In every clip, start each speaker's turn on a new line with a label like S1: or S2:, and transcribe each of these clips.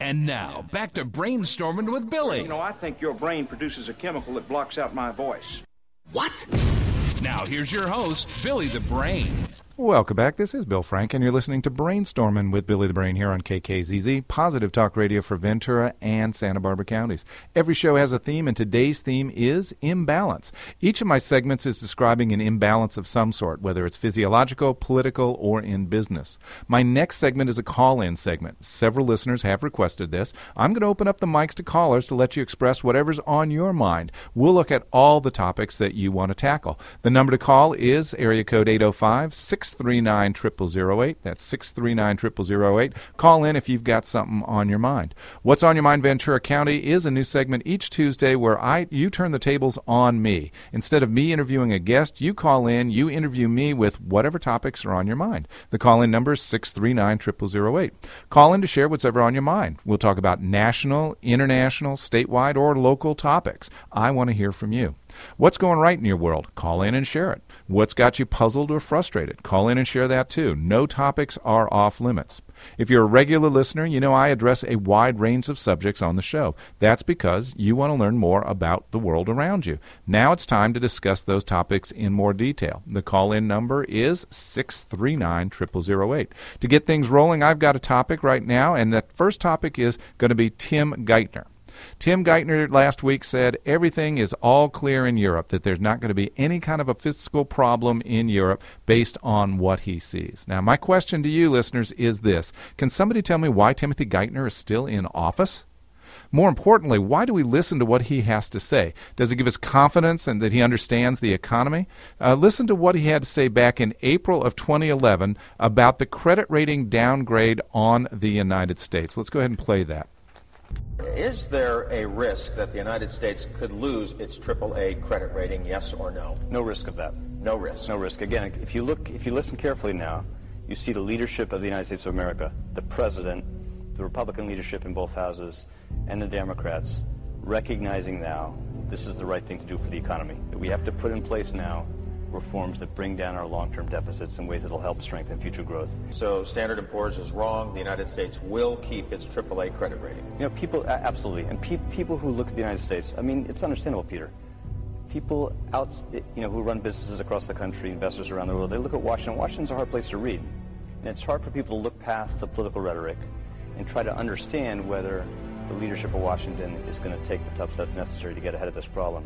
S1: And now, back to Brainstorming with Billy.
S2: You know, I think your brain produces a chemical that blocks out my voice.
S3: What?
S1: Now, here's your host, Billy the Brain.
S4: Welcome back. This is Bill Frank, and you're listening to Brainstorming with Billy the Brain here on KKZZ, positive talk radio for Ventura and Santa Barbara counties. Every show has a theme, and today's theme is imbalance. Each of my segments is describing an imbalance of some sort, whether it's physiological, political, or in business. My next segment is a call-in segment. Several listeners have requested this. I'm going to open up the mics to callers to let you express whatever's on your mind. We'll look at all the topics that you want to tackle. The number to call is area code 805-639-0008. That's 639-0008. Call in if you've got something on your mind. What's on Your Mind Ventura County is a new segment each Tuesday where you turn the tables on me. Instead of me interviewing a guest, you call in, you interview me with whatever topics are on your mind. The call-in number is 639-0008. Call in to share what's ever on your mind. We'll talk about national, international, statewide, or local topics. I want to hear from you. What's going right in your world? Call in and share it. What's got you puzzled or frustrated? Call in and share that too. No topics are off limits. If you're a regular listener, you know I address a wide range of subjects on the show. That's because you want to learn more about the world around you. Now it's time to discuss those topics in more detail. The call-in number is 639-0008. To get things rolling, I've got a topic right now, and that first topic is going to be Tim Geithner. Tim Geithner last week said everything is all clear in Europe, that there's not going to be any kind of a fiscal problem in Europe based on what he sees. Now, my question to you, listeners, is this. Can somebody tell me why Timothy Geithner is still in office? More importantly, why do we listen to what he has to say? Does it give us confidence and that he understands the economy? Listen to what he had to say back in April of 2011 about the credit rating downgrade on the United States. Let's go ahead and play that.
S5: Is there a risk that the United States could lose its AAA credit rating, yes or no?
S6: No risk of that.
S5: No risk.
S6: No risk. Again, if you listen carefully now, you see the leadership of the United States of America, the president, the Republican leadership in both houses, and the Democrats recognizing now this is the right thing to do for the economy. That we have to put in place now reforms that bring down our long-term deficits in ways that will help strengthen future growth.
S5: So Standard & Poor's is wrong. The United States will keep its AAA credit rating.
S6: You know, people, absolutely. And people who look at the United States, I mean, it's understandable, Peter. People out, who run businesses across the country, investors around the world, they look at Washington. Washington's a hard place to read. And it's hard for people to look past the political rhetoric and try to understand whether the leadership of Washington is going to take the tough steps necessary to get ahead of this problem.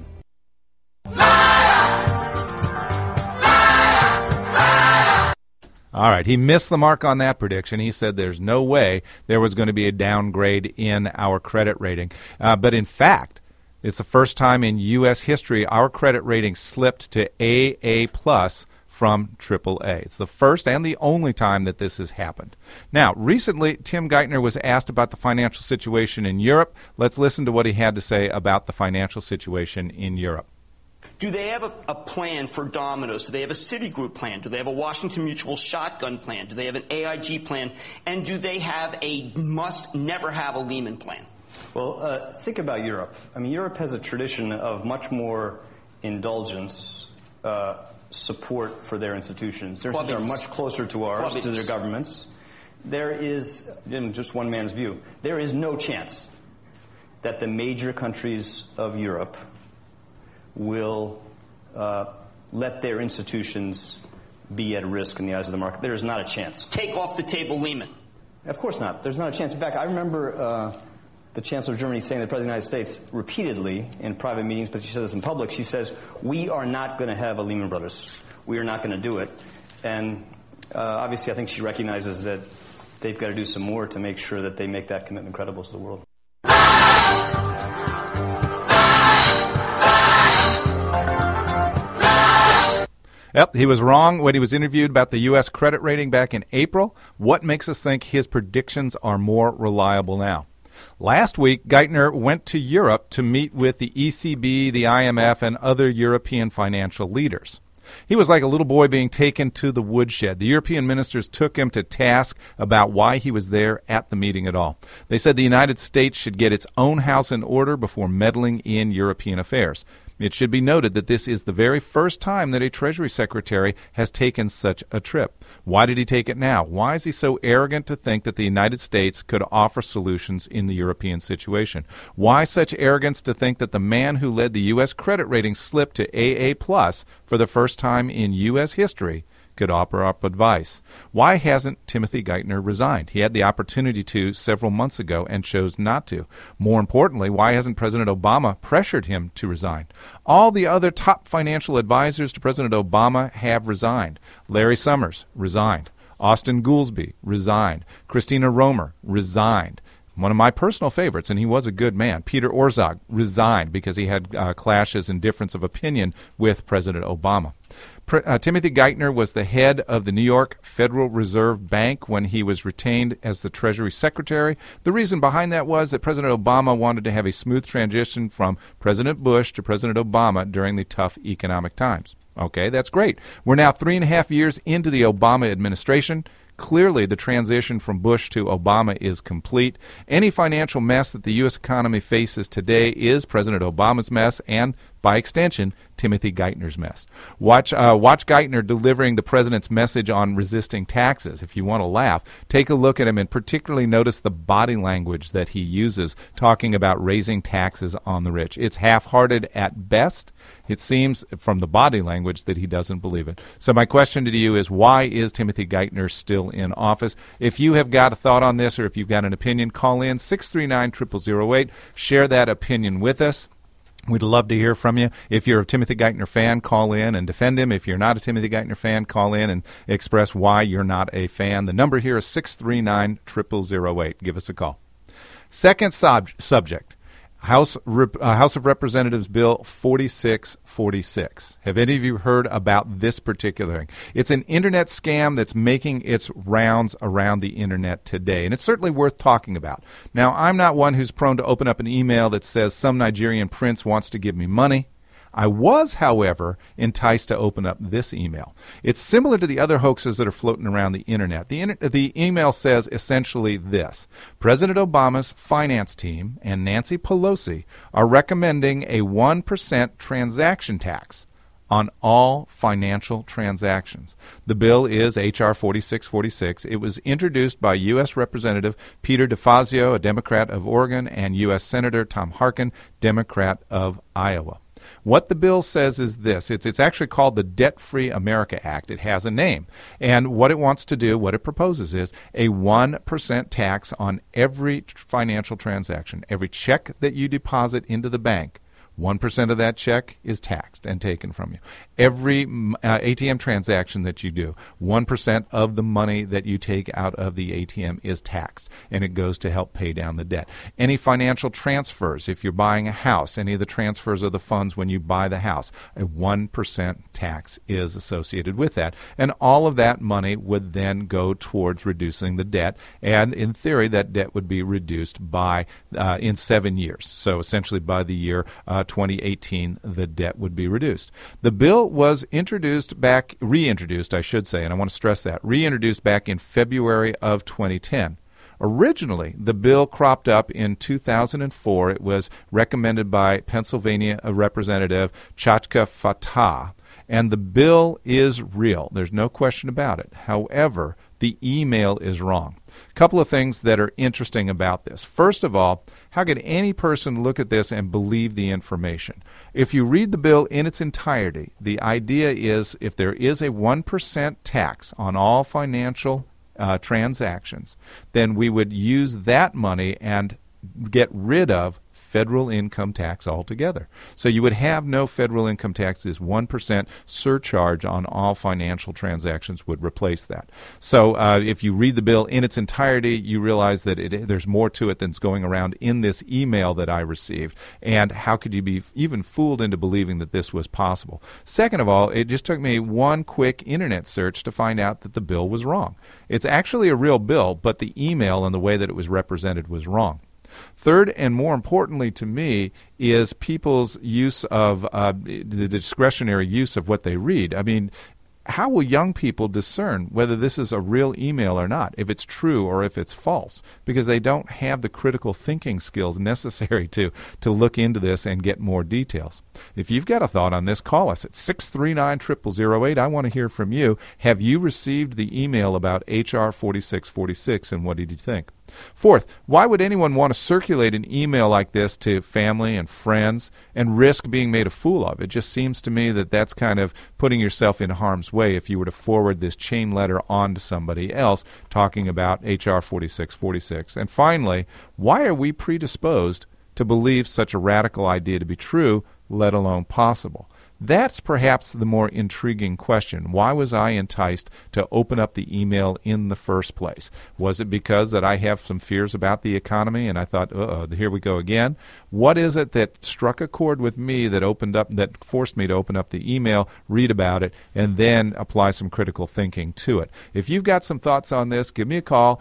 S4: All right, he missed the mark on that prediction. He said there's no way there was going to be a downgrade in our credit rating. But in fact, it's the first time in U.S. history our credit rating slipped to AA+ from AAA. It's the first and the only time that this has happened. Now, recently, Tim Geithner was asked about the financial situation in Europe. Let's listen to what he had to say about the financial situation in Europe.
S7: Do they have a plan for Domino's? Do they have a Citigroup plan? Do they have a Washington Mutual shotgun plan? Do they have an AIG plan? And do they have a must-never-have a Lehman plan?
S8: Well, think about Europe. I mean, Europe has a tradition of much more indulgence, support for their institutions. Their institutions are much closer to ours, to their governments. There is, in just one man's view, there is no chance that the major countries of Europe will let their institutions be at risk in the eyes of the market. There is not a chance.
S7: Take off the table Lehman.
S8: Of course not. There's not a chance. In fact, I remember the Chancellor of Germany saying to the President of the United States repeatedly in private meetings, but she says this in public, she says, we are not going to have a Lehman Brothers. We are not going to do it. And obviously I think she recognizes that they've got to do some more to make sure that they make that commitment credible to the world.
S4: Yep, he was wrong when he was interviewed about the U.S. credit rating back in April. What makes us think his predictions are more reliable now? Last week, Geithner went to Europe to meet with the ECB, the IMF, and other European financial leaders. He was like a little boy being taken to the woodshed. The European ministers took him to task about why he was there at the meeting at all. They said the United States should get its own house in order before meddling in European affairs. It should be noted that this is the very first time that a Treasury Secretary has taken such a trip. Why did he take it now? Why is he so arrogant to think that the United States could offer solutions in the European situation? Why such arrogance to think that the man who led the U.S. credit rating slip to AA+ for the first time in U.S. history could offer up advice? Why hasn't Timothy Geithner resigned? He had the opportunity to several months ago and chose not to. More importantly, why hasn't President Obama pressured him to resign? All the other top financial advisors to President Obama have resigned. Larry Summers resigned. Austin Goolsbee resigned. Christina Romer resigned. One of my personal favorites, and he was a good man, Peter Orszag, resigned because he had clashes and difference of opinion with President Obama. Timothy Geithner was the head of the New York Federal Reserve Bank when he was retained as the Treasury Secretary. The reason behind that was that President Obama wanted to have a smooth transition from President Bush to President Obama during the tough economic times. Okay, that's great. We're now 3.5 years into the Obama administration. Clearly, the transition from Bush to Obama is complete. Any financial mess that the U.S. economy faces today is President Obama's mess and, by extension, Timothy Geithner's mess. Watch Geithner delivering the president's message on resisting taxes. If you want to laugh, take a look at him and particularly notice the body language that he uses talking about raising taxes on the rich. It's half-hearted at best. It seems from the body language that he doesn't believe it. So my question to you is, why is Timothy Geithner still in office? If you have got a thought on this or if you've got an opinion, call in 639-0008. Share that opinion with us. We'd love to hear from you. If you're a Timothy Geithner fan, call in and defend him. If you're not a Timothy Geithner fan, call in and express why you're not a fan. The number here is 639-0008. Give us a call. Second subject, House of Representatives Bill 4646. Have any of you heard about this particular thing? It's an internet scam that's making its rounds around the internet today, and it's certainly worth talking about. Now, I'm not one who's prone to open up an email that says some Nigerian prince wants to give me money. I was, however, enticed to open up this email. It's similar to the other hoaxes that are floating around the internet. The email says essentially this: President Obama's finance team and Nancy Pelosi are recommending a 1% transaction tax on all financial transactions. The bill is H.R. 4646. It was introduced by U.S. Representative Peter DeFazio, a Democrat of Oregon, and U.S. Senator Tom Harkin, Democrat of Iowa. What the bill says is this. It's actually called the Debt-Free America Act. It has a name. And what it wants to do, what it proposes is a 1% tax on every financial transaction. Every check that you deposit into the bank, 1% of that check is taxed and taken from you. Every ATM transaction that you do, 1% of the money that you take out of the ATM is taxed, and it goes to help pay down the debt. Any financial transfers, if you're buying a house, any of the transfers of the funds when you buy the house, a 1% tax is associated with that. And all of that money would then go towards reducing the debt, and in theory, that debt would be reduced by in 7 years. So essentially by the year 2018, the debt would be reduced. The bill was reintroduced, I should say, and I want to stress that, reintroduced back in February of 2010. Originally, the bill cropped up in 2004. It was recommended by Pennsylvania Representative Chachka Fatah, and the bill is real. There's no question about it. However, the email is wrong. A couple of things that are interesting about this. First of all, how could any person look at this and believe the information? If you read the bill in its entirety, the idea is if there is a 1% tax on all financial transactions, then we would use that money and get rid of federal income tax altogether. So you would have no federal income tax. This 1% surcharge on all financial transactions would replace that. So if you read the bill in its entirety, you realize that there's more to it than's going around in this email that I received. And how could you be even fooled into believing that this was possible? Second of all, it just took me one quick internet search to find out that the bill was wrong. It's actually a real bill, but the email and the way that it was represented was wrong. Third, and more importantly to me, is people's use of the discretionary use of what they read. I mean, how will young people discern whether this is a real email or not, if it's true or if it's false? Because they don't have the critical thinking skills necessary to look into this and get more details. If you've got a thought on this, call us at 639-0008. I want to hear from you. Have you received the email about H.R. 4646, and what did you think? Fourth, why would anyone want to circulate an email like this to family and friends and risk being made a fool of? It just seems to me that that's kind of putting yourself in harm's way if you were to forward this chain letter on to somebody else talking about H.R. 4646. And finally, why are we predisposed to believe such a radical idea to be true, let alone possible? That's perhaps the more intriguing question. Why was I enticed to open up the email in the first place? Was it because that I have some fears about the economy and I thought, here we go again? What is it that struck a chord with me that forced me to open up the email, read about it, and then apply some critical thinking to it? If you've got some thoughts on this, give me a call,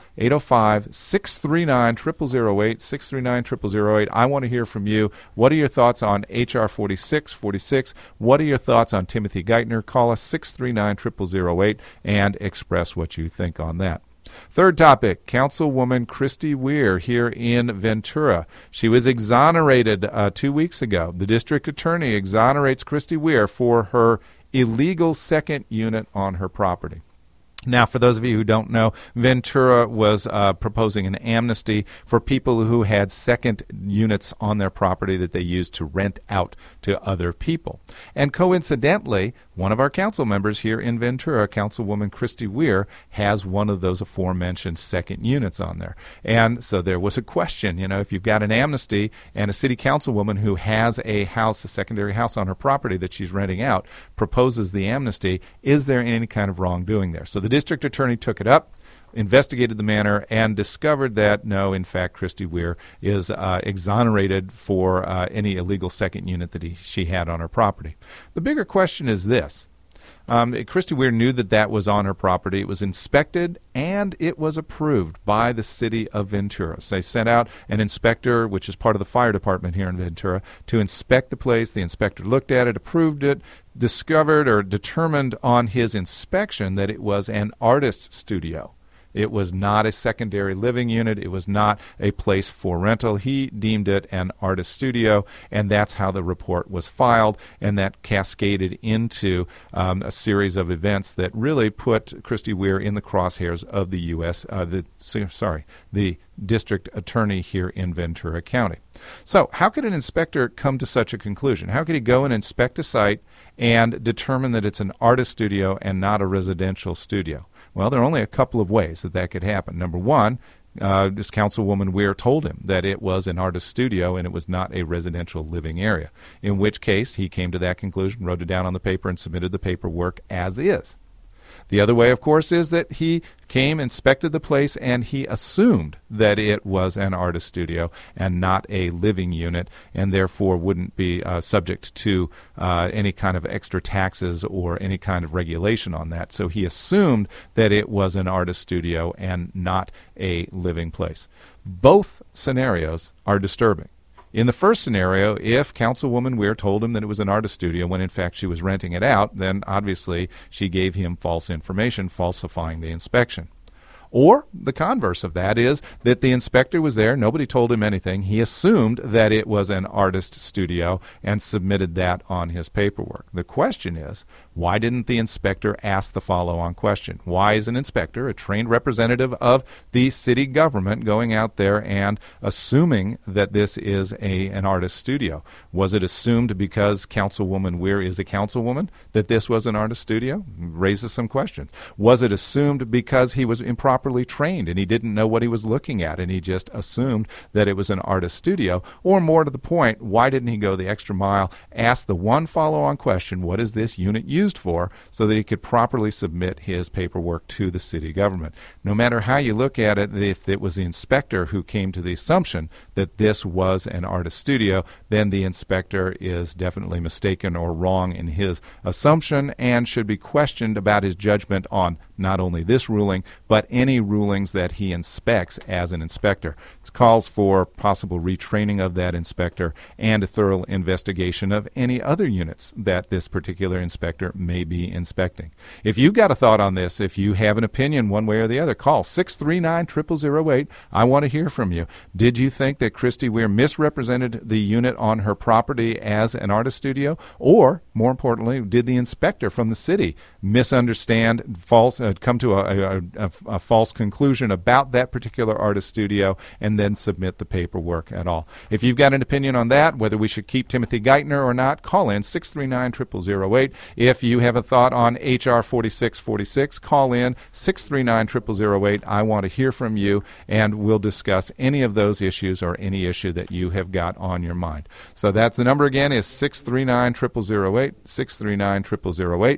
S4: 805-639-0008, 639-0008. I want to hear from you. What are your thoughts on H.R. 4646? What are your thoughts on Timothy Geithner? Call us 639-0008 and express what you think on that. Third topic, Councilwoman Christy Weir here in Ventura. She was exonerated 2 weeks ago. The district attorney exonerates Christy Weir for her illegal second unit on her property. Now, for those of you who don't know, Ventura was proposing an amnesty for people who had second units on their property that they used to rent out to other people. And coincidentally, one of our council members here in Ventura, Councilwoman Christy Weir, has one of those aforementioned second units on there. And so there was a question, if you've got an amnesty and a city councilwoman who has a secondary house on her property that she's renting out, proposes the amnesty, is there any kind of wrongdoing there? So the district attorney took it up, investigated the matter, and discovered that, no, in fact, Christy Weir is exonerated for any illegal second unit that she had on her property. The bigger question is this. Christy Weir knew that was on her property. It was inspected, and it was approved by the city of Ventura. So they sent out an inspector, which is part of the fire department here in Ventura, to inspect the place. The inspector looked at it, approved it, discovered or determined on his inspection that it was an artist's studio. It was not a secondary living unit. It was not a place for rental. He deemed it an artist studio, and that's how the report was filed, and that cascaded into a series of events that really put Christy Weir in the crosshairs of the the district attorney here in Ventura County. So how could an inspector come to such a conclusion? How could he go and inspect a site and determine that it's an artist studio and not a residential studio? Well, there are only a couple of ways that could happen. Number one, this Councilwoman Weir told him that it was an artist studio and it was not a residential living area, in which case he came to that conclusion, wrote it down on the paper, and submitted the paperwork as is. The other way, of course, is that he came, inspected the place, and he assumed that it was an artist studio and not a living unit, and therefore wouldn't be subject to any kind of extra taxes or any kind of regulation on that. So he assumed that it was an artist studio and not a living place. Both scenarios are disturbing. In the first scenario, if Councilwoman Weir told him that it was an artist studio when in fact she was renting it out, then obviously she gave him false information, falsifying the inspection. Or the converse of that is that the inspector was there, nobody told him anything, he assumed that it was an artist studio and submitted that on his paperwork. The question is, why didn't the inspector ask the follow-on question? Why is an inspector, a trained representative of the city government, going out there and assuming that this is an artist studio? Was it assumed because Councilwoman Weir is a councilwoman that this was an artist studio? Raises some questions. Was it assumed because he was improperly trained and he didn't know what he was looking at and he just assumed that it was an artist studio? Or more to the point, why didn't he go the extra mile, ask the one follow-on question, what is this unit used for, so that he could properly submit his paperwork to the city government? No matter how you look at it, if it was the inspector who came to the assumption that this was an artist studio, then the inspector is definitely mistaken or wrong in his assumption and should be questioned about his judgment on not only this ruling, but any any rulings that he inspects as an inspector. It calls for possible retraining of that inspector and a thorough investigation of any other units that this particular inspector may be inspecting. If you've got a thought on this, if you have an opinion one way or the other, call 639-0008. I want to hear from you. Did you think that Christy Weir misrepresented the unit on her property as an artist studio? Or, more importantly, did the inspector from the city misunderstand, come to a false conclusion about that particular artist studio and then submit the paperwork at all? If you've got an opinion on that, whether we should keep Timothy Geithner or not, call in 639-0008. If you have a thought on H.R. 4646, call in 639-0008. I want to hear from you, and we'll discuss any of those issues or any issue that you have got on your mind. So that's the number again is 639-0008, 639-0008.